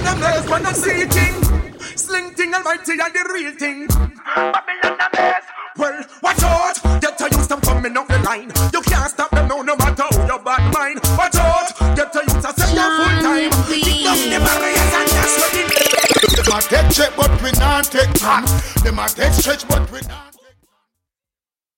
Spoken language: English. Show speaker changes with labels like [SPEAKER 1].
[SPEAKER 1] a mess, but not see thing. Sling thing almighty and the real thing. Babylon a mess. Well, watch out. Get to use them coming up the line. You can't stop them no matter how your bad mind. Watch out. Get to use a set your full time. Kick down the barriers and that's what it is. Them a take check but we not take time. Them a take stretch but we not.